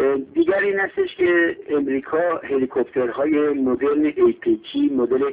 دیگر این هستش که امریکا هلیکوپترهای مدرن APG مدل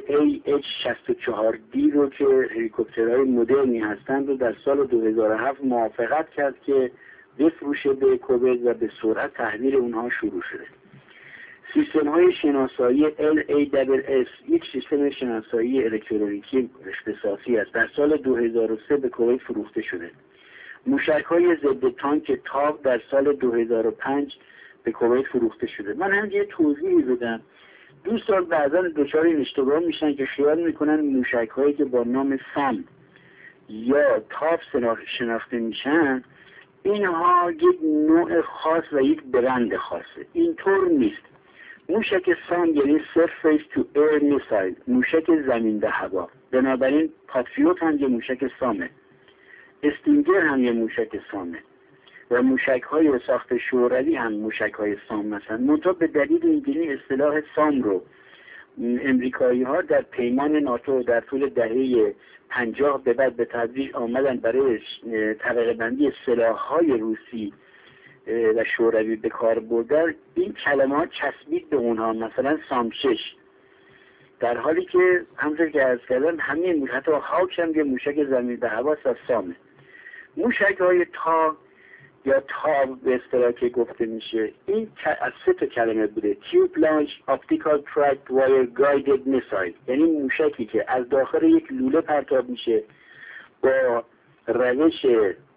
AH-64D رو که هلیکوپترهای مدرنی هستند رو در سال 2007 موافقت کرد که بفروشه به کویت و به سرعت تحویل اونها شروع شده. سیستم های شناسایی LASS یک سیستم شناسایی الکترونیکی اختصاصی است. در سال 2003 به کویت فروخته شده. موشک های ضد تانک تاو در سال 2005 به کویت فروخته شده. من هم یه توضیحی بدم. دوستان بعضا دچار این اشتباه میشن که خیال میکنن موشک هایی که با نام سام یا تاو شناخته میشن اینها یک نوع خاص و یک برند خاصه. اینطور نیست. موشک سام یعنی Surface to Air Missile، موشک زمین به هوا. بنابراین پاتریوت هم یه موشک سامه، استینگر هم یه موشک سامه و موشک های ساخت شوروی هم موشک های سام مثلا. منتها به دلیل اینکه اصطلاح سام رو امریکایی ها در پیمان ناتو در طول دهه 50 به بعد به تدریج آمدن برای طبقه بندی سلاح های روسی و شوروی به کار بردن، این کلمات چسبید به اونها. مثلا سام 6 در حالی که همونطور که عرض کردم همین حتی هاوک هم یه موشک زمین به هواست از سامه. موشک های تا یا تاب به اصطلاح که گفته میشه این از 3 تا کلمه بوده. Tube Launch Optical Tracked Wire Guided Missile، یعنی موشکی که از داخل یک لوله پرتاب میشه با روش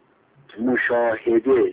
مشاهده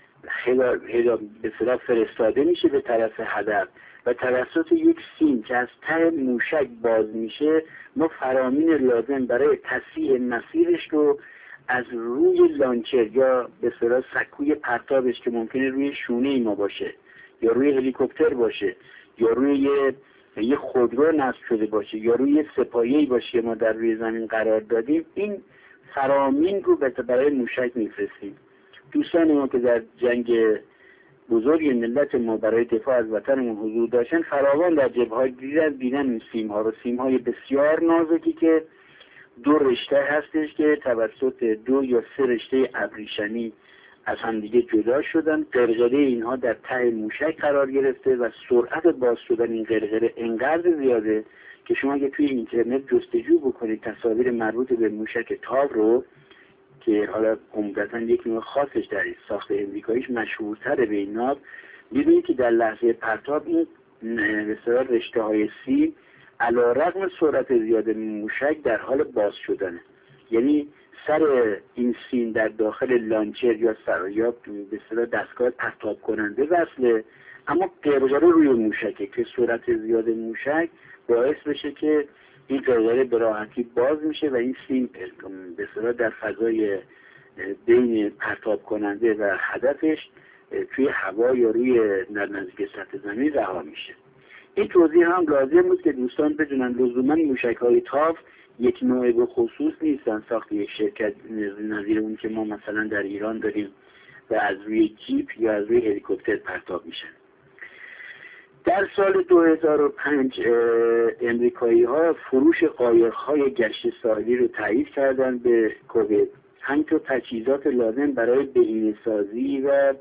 به اصطلاح فرستاده میشه به طرف هدف و توسط یک سیم که از ته موشک باز میشه ما فرامین لازم برای تصحیح مسیرش رو از روی لانچر یا به اصطلاح سکوی پرتابش که ممکنه روی شونه ما باشه یا روی هلیکوپتر باشه یا روی یه خودرو نصب شده باشه یا روی سپاهی باشه ما در روی زمین قرار دادیم، این فرامین رو برای موشک میفرستیم. دوستان ما که در جنگ بزرگ ملت ما برای دفاع از وطنمون حضور داشتن فراوان در جبهه‌های دیدن این سیم‌ها رو، سیم‌های بسیار نازکی که 2 رشته هستش که توسط 2 یا 3 رشته ابریشمی از هم دیگه جدا شدن. قرقره اینها در ته موشک قرار گرفته و سرعت باز شدن این قرقره انقدر زیاده که شما اگه توی اینترنت جستجو بکنید تصاویر مربوط به موشک تاو رو که حالا عمدتاً یک نوع خاصش در ساخت امریکاییش مشهورتره به این نام، می‌بینید که در لحظه پرتاب این مثلا رشته‌های سیم علی‌رغم سرعت زیاد موشک در حال باز شدنه. یعنی سر این سیم در داخل لانچر یا به اصطلاح دستگاه پرتاب کننده وصله، اما قرقره روی موشکه که سرعت زیاد موشک باعث بشه که این قرقره به راحتی باز میشه و این سیم به اصطلاح در فضای بین پرتاب کننده و هدفش توی هوا یا روی نزدیک سطح زمین رها میشه. این توضیح هم لازم بود که دوستان بدونن لزوما موشک‌های تاو یک نوع به خصوص نیستن ساخت یک شرکت نظیر اون که ما مثلا در ایران داریم و از روی جیپ یا از روی هلیکوپتر پرتاب میشن. در سال 2005 امریکایی ها فروش قایق‌های گشت ساحلی رو تایید کردن به کویت، همینطور تجهیزات لازم برای بهینه‌سازی و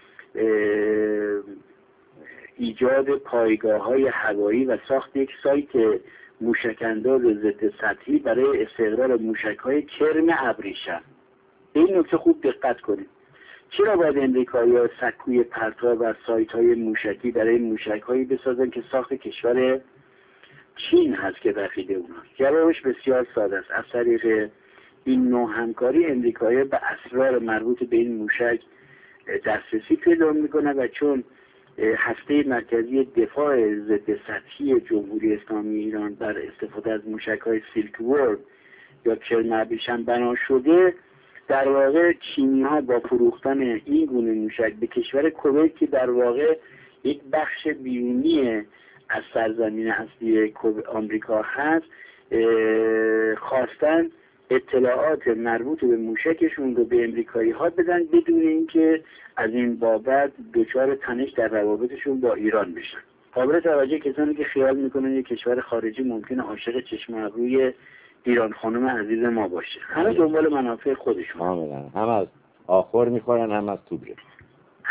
ایجاد پایگاه‌های هوایی و ساخت یک سایت موشک‌انداز ضد سطحی برای استقرار موشک‌های کرم ابریشم. به این نکته خوب دقت کنید. چرا باید امریکایی‌ها سکوی پرتاب و سایت‌های موشکی برای موشک‌هایی بسازن که ساخت کشور چین هست که رقیب اوناست؟ جوابش بسیار ساده است. از طریق این نوع همکاری امریکایی‌ها به اسرار مربوط به این موشک دسترسی پیدا می‌کنند و چون هسته مرکزی دفاع ضد سطحی جمهوری اسلامی ایران بر استفاده از موشک‌های سیلک وورد یا کرم ابریشم بنا شده، در واقع چینی‌ها با فروختن این گونه موشک به کشور کویت که در واقع یک بخش بیرونی از سرزمین اصلی آمریکا هست، خواستن اطلاعات مربوط به موشکشون رو به امریکایی‌ها بدن بدون اینکه از این بابت دچار تنش در روابطشون با ایران بشن. قابل توجه کسانی که خیال میکنن یک کشور خارجی ممکنه عاشق چشم ابروی ایران خانم عزیز ما باشه. همه دنبال منافع خودشون. هم از آخر میخورن هم از توبره.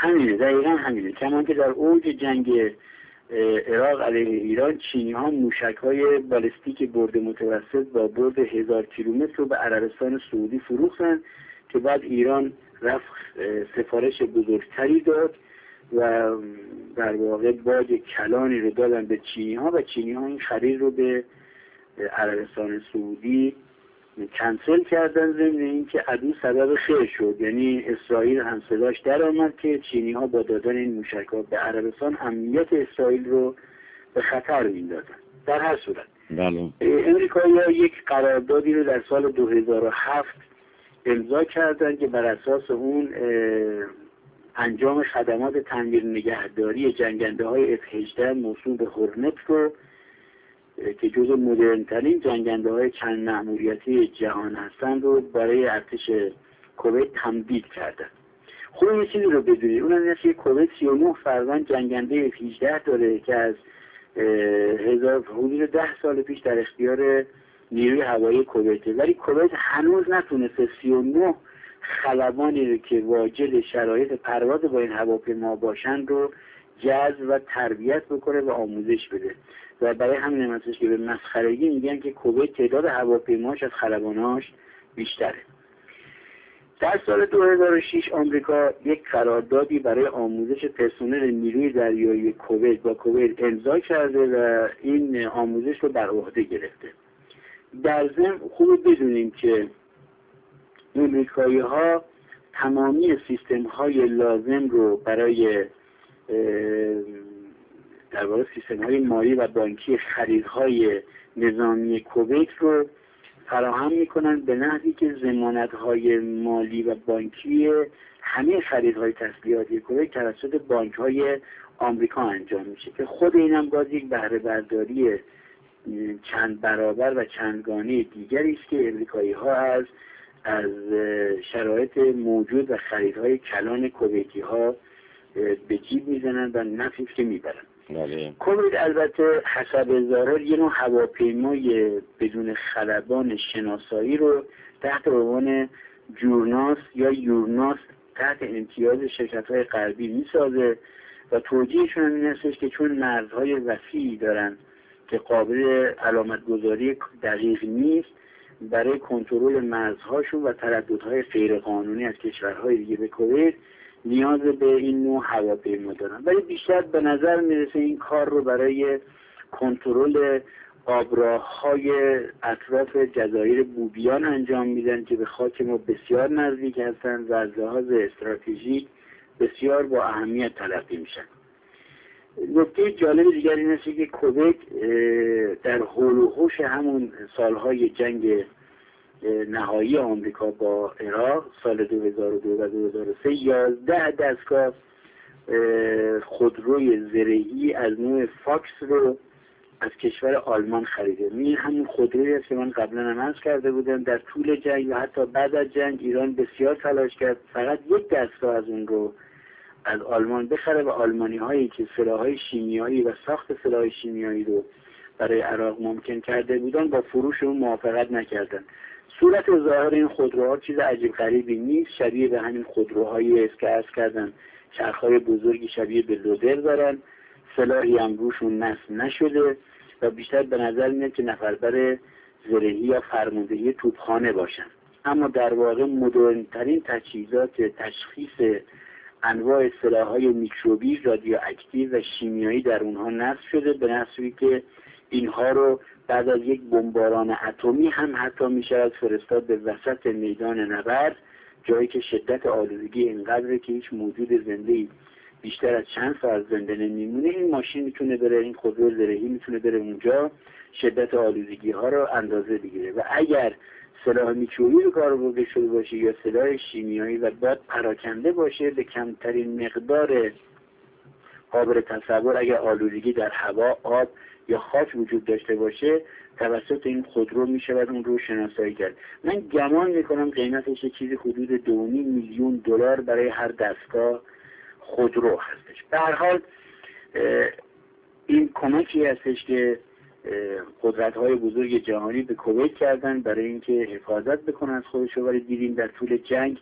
همینه، دقیقا همینه. کمان که در اوج جنگ عراق علیه ایران، چینی ها موشک های بالستیک برد متوسط با برد 1000 کیلومتر رو به عربستان سعودی فروختن که بعد ایران رفت سفارش بزرگتری داد و در واقع باج کلانی رو دادن به چینی ها و چینی ها این خرید رو به عربستان سعودی کنسل کردن، ضمن اینکه عدو سبب خیر شد. یعنی اسرائیل هم صداش در آمد که چینی ها با دادن این موشک‌ها به عربستان امنیت اسرائیل رو به خطر میندازن. در هر صورت بله. امریکایی‌ها یک قراردادی رو در سال 2007 امضا کردن که بر اساس اون انجام خدمات تعمیر نگهداری جنگنده های F-18 موسوم به هورنت رو که جزو مدرن‌ترین جنگنده های چند مأموریتی جهان هستند رو برای ارتش کویت تمدید کردن. خوب این چیزی رو بدونید، اون هم که کویت 39 فروند جنگنده F-18 داره که از حدود 10 سال پیش در اختیار نیروی هوایی کویته، ولی کویت هنوز نتونسته 39 خلبانی رو که واجد شرایط پرواز با این هواپیما باشن رو جذب و تربیت بکنه و آموزش بده. و برای همین هستش که به مسخرگی میگن که کویت تعداد هواپیماش از خلباناش بیشتره. در سال 2006 آمریکا یک قراردادی برای آموزش پرسنل نیروی دریایی کویت با کویت امضا کرده و این آموزش رو بر عهده گرفته. در ضمن خوب بدونیم که امریکایی‌ها تمامی سیستم‌های لازم رو برای در واقع سیستم‌های مالی و بانکی خریدهای نظامی کویت رو فراهم می‌کنن به نحوی که ضمانت‌های مالی و بانکی همه خریدهای تسلیحاتی کویت توسط بانک‌های آمریکا انجام میشه که خود اینم باز یک بهره برداری چند برابر و چندگانه دیگری است که امریکایی‌ها از شرایط موجود و خریدهای کلان کویتی‌ها به جیب میزنن و نفعی که میبرن. کویت البته حسب ظاهر یه نوع هواپیمای بدون خلبان شناسایی رو تحت عنوان جورناس یا یورناس تحت امتیاز شرکت‌های غربی میسازه و توجیهشون این هستش که چون مرزهای وسیعی دارن که قابل علامتگذاری دقیق نیست، برای کنترل مرزهاشون و ترددهای غیرقانونی از کشورهای دیگه به کویت نیاز به این نوع هواپیما دارن. ولی بیشتر به نظر میرسه این کار رو برای کنترل آبراه‌های اطراف جزایر بوبیان انجام میدن که به خاک ما بسیار نزدیک هستن و از لحاظ استراتژیک بسیار با اهمیت تلقی میشن. نکته جالب دیگر این است که کویت در حول و حوش همون سالهای جنگ نهایی آمریکا با عراق سال 2002 و 2003 11 دستگاه خودروی زرهی از نوع فاکس رو از کشور آلمان خریده. این همون خودرویی است که من قبلا هم عرض کرده بودم در طول جنگ و حتی بعد از جنگ ایران بسیار تلاش کرد فقط یک دستگاه از اون رو از آلمان بخره و آلمانی هایی که سلاح‌های شیمیایی و ساخت سلاح شیمیایی رو برای عراق ممکن کرده بودن با فروش اون موافقت نکردن. صورت ظاهر این خودروها چیز عجیب غریبی نیست، شبیه به همین خودروهایی است که عرض کردن چرخ‌های بزرگی شبیه به لودر دارن، سلاحی هم روشون نصب نشده و بیشتر به نظر میاد که نفربر زرهی یا فرماندهی توپخانه باشن. اما در واقع مدرن‌ترین تجهیزات تشخیص انواع سلاح‌های میکروبی، رادیواکتیو و شیمیایی در اونها نصب شده به نحوی که اینها رو بعد از یک بمباران اتمی هم حتی میشود فرستاد به وسط میدان نبرد، جایی که شدت آلودگی اینقدره که هیچ موجود زنده‌ای بیشتر از چند ساعت زنده نمیمونه. این ماشین میتونه بره، این خودرو زرهی میتونه بره اونجا شدت آلودگی ها رو اندازه بگیره و اگر سلاح میکروبی رو کار برده شده باشه یا سلاح شیمیایی و بعد پراکنده باشه به کمترین مقدار قابل تصور، اگر آلودگی در هوا، آب یا خاک وجود داشته باشه توسط این خودرو میشود اون رو شناسایی کرد. من گمان میکنم قیمتش چیزی حدود 2.5 میلیون دلار برای هر دستگاه خودرو هستش. به هر حال این کمکی هستش که قدرت‌های بزرگ جهانی به کویت کردن برای اینکه حفاظت بکنن از خودشو، ولی دیدیم در طول جنگ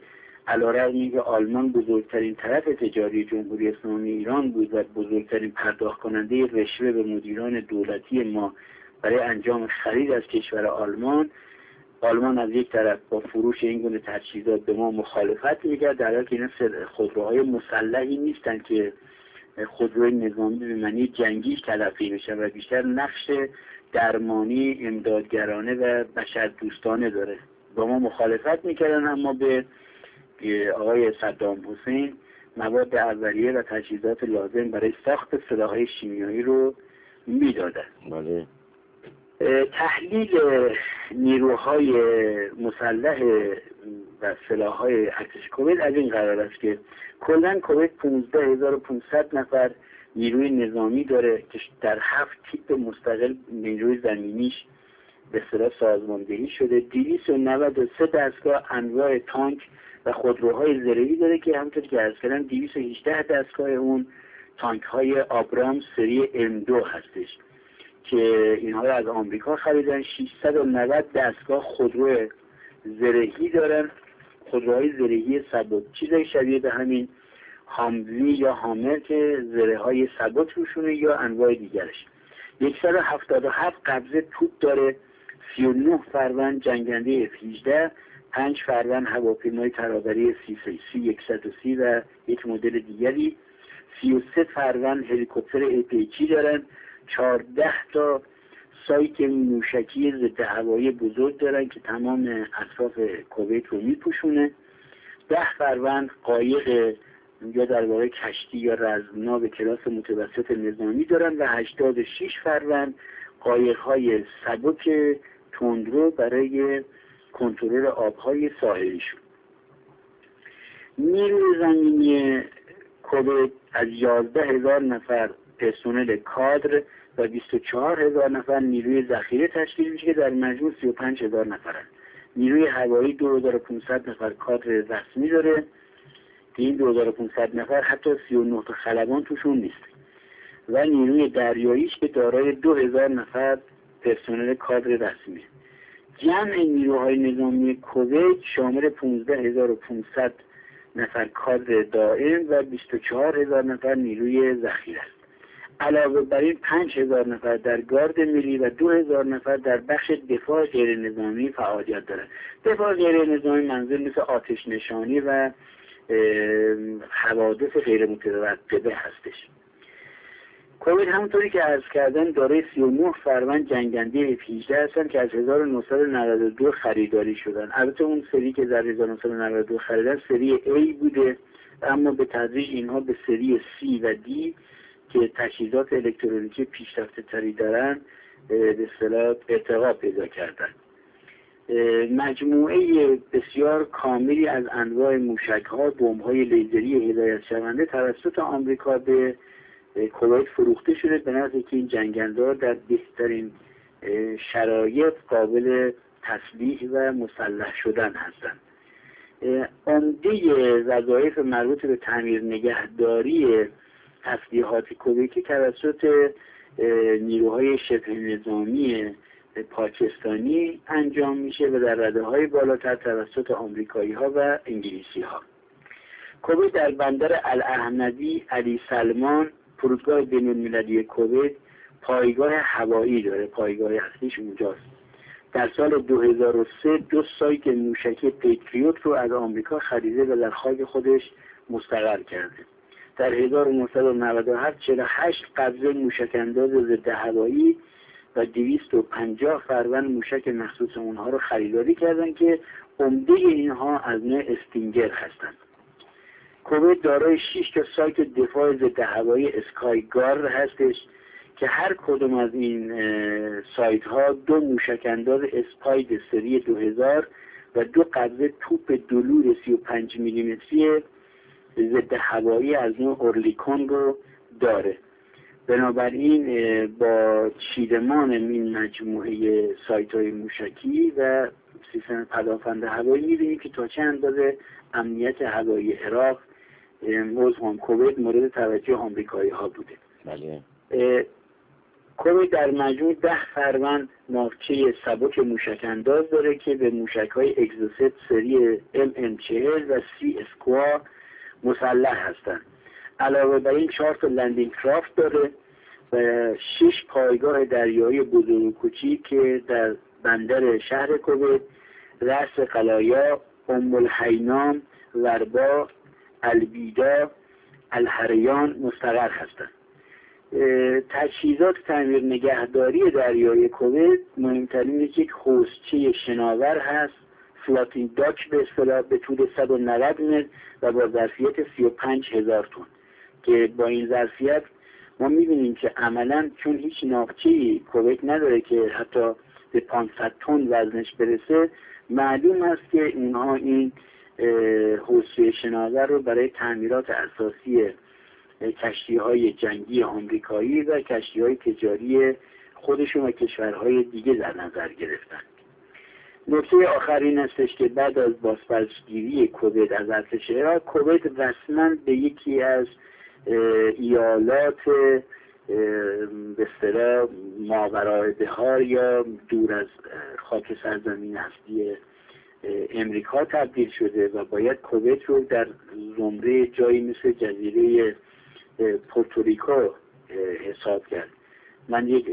علیرغم اینکه آلمان بزرگترین طرف تجاری جمهوری اسلامی ایران بود و بزرگترین پرداخت کننده رشوه به مدیران دولتی ما برای انجام خرید از کشور آلمان از یک طرف با فروش این گونه تجهیزات به ما مخالفت میکرد، در حالی که اینا خودروهای مسلحی نیستن که خودروی نظامی به معنی جنگی تلقی بشه و بیشتر نقش درمانی، امدادگرانه و بشردوستانه داره. با ما مخالفت میکردن، اما به آقای صدام حسین مواد اولیه و تجهیزات لازم برای ساخت سلاح‌های شیمیایی رو میدادن. بله. تحلیل نیروهای مسلح و سلاح‌های ارتش کویت از این قرار است که کلاً کویت 15500 نفر نیروی نظامی داره که در 7 تیپ مستقل نیروی زمینیش به اصطلاح سازماندهی شده. 293 دستگاه انواع تانک و خودروهای زرهی داره که همونطور که عرض کردم 218 دستگاه اون تانک های آبرامز سری M2 هستش که اینها رو از آمریکا خریدن. 690 دستگاه خودرو زرهی دارن، خودروهای زرهی ثبات، چیزای شبیه به همین هاموی یا هامر که زره های ثبات روشونه یا انواع دیگرش. 177 قبضه توپ داره، 39 فروند جنگنده F-18، 5 فروند هواپیمای ترابری C-130 و یک مدل دیگری، 33 فروند هلیکوپتر APG دارن، 14 تا سایت موشکی ضد هوایی بزرگ دارن که تمام اطراف کویت رو میپوشونه، 10 فروند قایق یا در واقع کشتی یا رزمناو کلاس متوسط نظامی دارن و 86 فروند قایق‌های سبک تندرو برای کنترل آب‌های ساحلیشون. نیروی زمینی کویت از 11000 نفر پرسنل کادر و 24000 نفر نیروی ذخیره تشکیل میشه که در مجموع 35000 نفرن. نیروی هوایی 2500 نفر کادر رسمی داره که این 2500 نفر حتی 39 تا خلبان توشون نیست و نیروی دریاییش که دارای 2000 نفر پرسنل کادر رسمی. جمع نیروهای نظامی کویت شامل 15500 نفر کادر دائم و 24000 نفر نیروی ذخیره است. علاوه بر این 5000 نفر در گارد ملی و 2000 نفر در بخش دفاع غیر نظامی فعالیت دارند. دفاع غیر نظامی منظور مثل آتش نشانی و حوادث غیر مترقبه هستش. کویت همونطوری که عرض کردن دارای 39 فروند جنگنده F-18 هستن که از 1992 خریداری شدن. البته اون سری که در 1992 خریدن سری A بوده، اما به تدریج اینها به سری C و D که تجهیزات الکترونیکی پیشرفته تری دارن به اصطلاح ارتقا پیدا کردن. مجموعه بسیار کاملی از انواع موشک‌ها، بمب‌های لیزری هدایت شونده توسط آمریکا به کویت فروخته شده به نحوی که این جنگنده‌ها در بهترین شرایط قابل تسلیح و مسلح شدن هستند. عمده وظایف مربوط به تعمیر نگهداری تسلیحات کویتی توسط نیروهای شبه نظامی پاکستانی انجام میشه و در رده‌های بالاتر توسط آمریکایی‌ها و انگلیسی‌ها. کویت در بندر الاحمدی علی سلمان فرودگاه بین‌المللی کویت پایگاه هوایی داره، پایگاه اصلیش اونجاست. در سال 2003 2 سایت موشکی پیتریوت رو از آمریکا خریده و در خاک خودش مستقر کرده. در 1997 48 قبضه موشک‌انداز ضد هوایی و 250 فروند موشک مخصوص اونها رو خریداری کردن که عمده اینها از نوع استینگر هستند. کویت دارای 6 تا سایت دفاع ضد هوایی اسکایگارد هستش که هر کدوم از این سایت ها 2 موشک انداز اسپاید سری 2000 و 2 قبضه توپ دلور 35 میلیمتری ضد هوایی از نوع اورلیکون رو داره. بنابراین با چیدمان این مجموعه سایت های موشکی و سیستم پدافند هوایی می‌بینیم که تا چه اندازه امنیت هوایی عراق کویت مورد توجه آمریکایی ها بوده. بله. کووید در مجموع 10 فروند ناوچه سبک موشک انداز داره که به موشک های اگزوست سری MM40 و سی اسکوا مسلح هستند. علاوه بر این 4 تا لندینگ کرافت داره و 6 پایگاه دریایی بزرگ و کوچیک که در بندر شهر کووید، رأس قلایا، ام الحینام، وربا، البیدا، الهریان مستقر هستند. تجهیزات تعمیر نگهداری دریای کووید مهمترین یک حوضچه شناور هست، فلاتینگ داک به اصطلاح، به طول 190 متر و با ظرفیت 35,000 تن که با این ظرفیت ما می‌بینیم که عملاً چون هیچ ناوچه‌ای کووید نداره که حتی به 500 تن وزنش برسه، معلوم است که اونها این حوضچه شناور رو برای تعمیرات اساسی کشتی‌های جنگی آمریکایی و کشتی‌های تجاری خودشون و کشورهای دیگه در نظر گرفتن. نکته آخرین استش که بعد از بازپسگیری کووید از ارتش عراق، کووید رسما به یکی از ایالات به اصطلاح ماورای بحار یا دور از خاک سرزمین هستی امریکا تبدیل شده و باید کووید رو در زمره جایی مثل جزیره پورتوریکو حساب کرد. من یک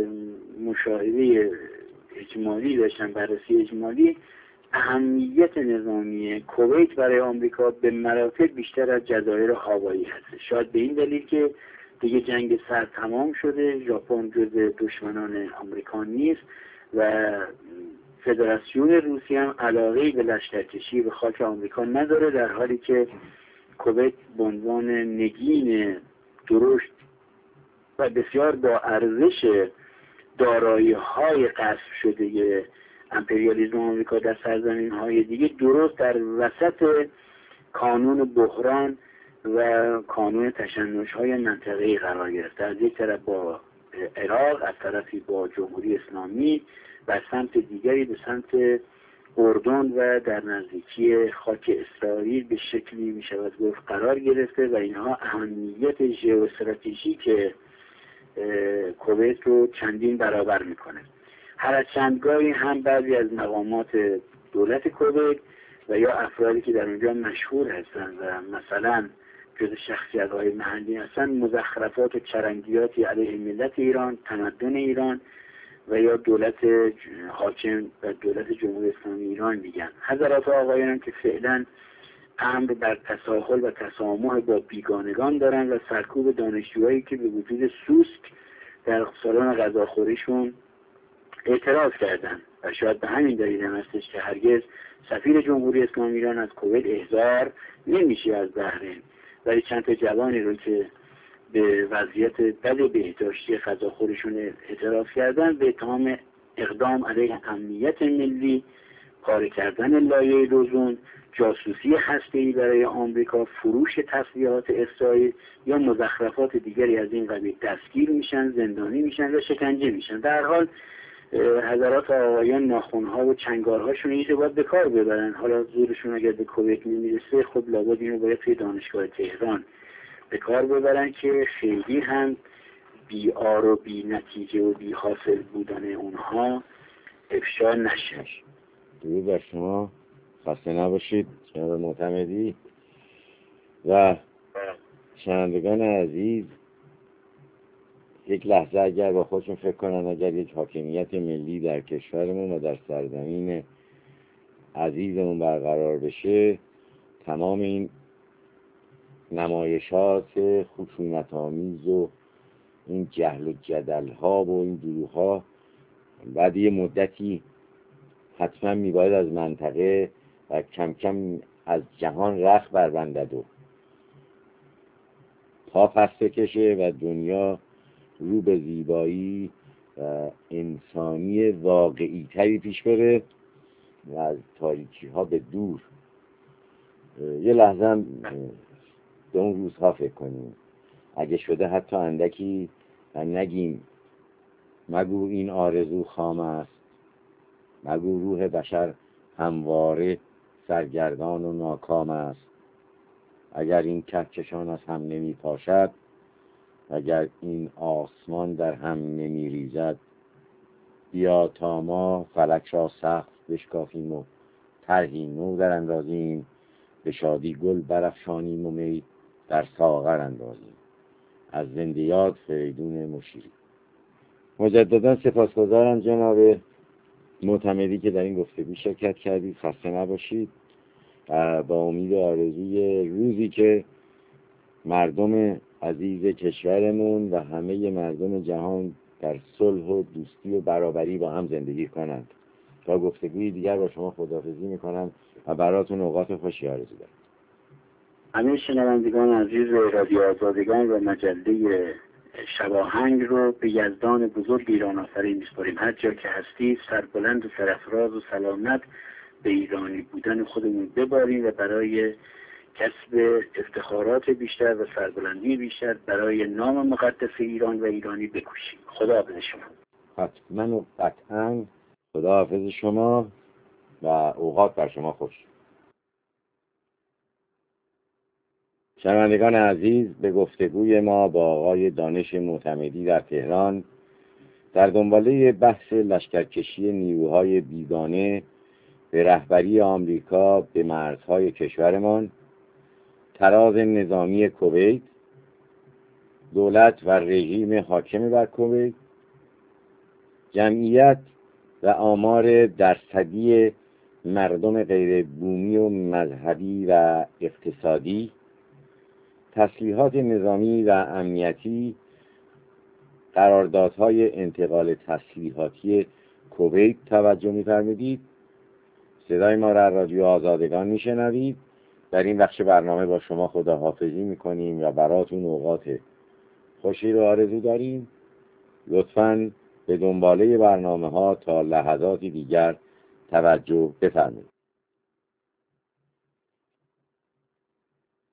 مشاهده اجمالی داشتم، بررسی اجمالی. اهمیت نظامی کویت برای آمریکا به مراتب بیشتر از جزایر هاوایی هست. شاید به این دلیل که دیگه جنگ سرد تمام شده، ژاپن جزو دشمنان آمریکا نیست و فدراسیون روسیه هم علاقه‌ای به لشکرکشی به خاک آمریکا نداره، در حالی که کویت به عنوان نگین درشت و بسیار با ارزش دارایی‌های غصب شده امپریالیسم آمریکا در سرزمین‌های دیگه درست در وسط کانون بحران و کانون تشنج‌های منطقه‌ای قرار گرفته. از یک طرف با عراق، از طرفی با جمهوری اسلامی و از سمت دیگری به سمت اردن و در نزدیکی خاک اسرائیل به شکلی میشود گفت قرار گرفته و اینها اهمیت ژئواستراتژیک کویت رو چندین برابر میکنه. هر از چندگاهی هم بعضی از مقامات دولت کویت و یا افرادی که در اونجا مشهور هستن و مثلا جز شخصیت‌های محلی هستن، مزخرفات و چرندیاتی علیه ملت ایران، تمدن ایران و یا دولت حاکم و دولت جمهوری اسلامی ایران میگن. حضرات آقایان که فعلا امر بر تساهل و تسامح با بیگانگان دارن و سرکوب دانشجوهایی که به وجود سوسک در سالن غذاخوریشون اعتراض کردن و شاید به همین دلیل هم هستش که هرگز سفیر جمهوری اسلامی ایران از کویت احضار نمیشه از بحرین، ولی چند تا جوانی رو که به وضعیت بد بهداشتی غذاخوریشون اعتراف کردن به اتهام اقدام علیه امنیت ملی، پاره کردن لایه اوزون، جاسوسی هسته‌ای برای آمریکا، فروش تسلیحات اسرائیل یا مزخرفات دیگری از این قبیل دستگیر میشن، زندانی میشن و شکنجه میشن. در حال حضرات آقایان ناخونها و چنگارهاشون اینجا باید به کار ببرن. حالا زورشون اگر به کویت نمیرسه، خب لابد اینو باید توی دانشگاه تهران به کار ببرن که خیلی هم بی آر و بی نتیجه و بی حاصل بودن اونها افشا نشه. درود بر شما، خسته نباشید جناب معتمدی و شنوندگان عزیز. یک لحظه اگر با خودشون فکر کنن اگر یک حاکمیت ملی در کشورمون و در سرزمین عزیزمون برقرار بشه، تمام این نمایشات خشونت‌آمیز و این جهل و جدل‌ها و این دروغ‌ها بعد یه مدتی حتما میباید از منطقه و کم کم از جهان رخ بربندد و پا پس بکشه و دنیا رو به زیبایی و انسانی واقعی تری پیش بره و از تاریکی ها به دور. یه لحظه هم به اون روزها فکر کنیم، اگه شده حتی اندکی و نگیم مگو این آرزو خام است، مگو روح بشر همواره سرگردان و ناکام است، اگر این کهکشان از هم نمی پاشد اگر این آسمان در هم نمیریزد، بیا تا ما فلک را سقف بشکافیم و طرحی نو در اندازیم، به شادی گل برافشانیم و می در ساغر اندازیم. از زنده یاد فریدون مشیری. مجددا سپاسگزارم جناب معتمدی که در این گفتگو شرکت کردید. خسته نباشید. با امید آرزوی روزی که مردم عزیز کشورمون و همه مردم جهان در صلح و دوستی و برابری با هم زندگی کنند. تا گفتگوی دیگر با شما خداحافظی میکنم و براتون اوقات خوشی آرزو دارم. همه شنوندگان عزیز رادیو آزادگان و مجله شباهنگ رو به یزدان بزرگ ایران آفرین می‌سپاریم. هر جا که هستید سربلند و سرافراز و سلامت به ایرانی بودن خودمون بباریم و برای کسب افتخارات بیشتر و سربلندی بیشتر برای نام مقدس ایران و ایرانی بکوشیم. خداحافظ شما. حتما و قطعا خداحافظ شما و اوقات بر شما خوش. شنوندگان عزیز، به گفتگوی ما با آقای دانش معتمدی در تهران در دنباله بحث لشکرکشی نیروهای بیگانه به رهبری آمریکا به مرزهای کشورمان، تراز نظامی کویت، دولت و رژیم حاکم بر کویت، جمعیت و آمار درصدی مردم غیر بومی و مذهبی و اقتصادی، تسلیحات نظامی و امنیتی، قراردادهای انتقال تسلیحاتی کویت توجه می‌فرمایید. صدای ما را رادیو آزادگان میشنوید. در این بخش برنامه با شما خداحافظی میکنیم و براتون اوقات خوشی رو آرزو داریم. لطفاً به دنباله برنامه ها تا لحظاتی دیگر توجه بفرمایید.